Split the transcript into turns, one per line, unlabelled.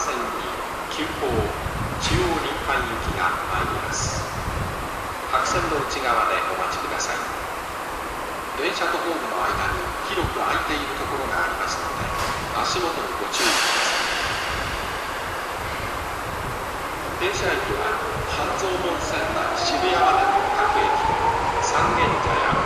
線に急行中央林間行きが参ります。白線の内側でお待ちください。電車とホームの間に広く空いているところがありますので、足元にご注意ください。停車駅は半蔵門線内渋谷までの各駅で三軒茶屋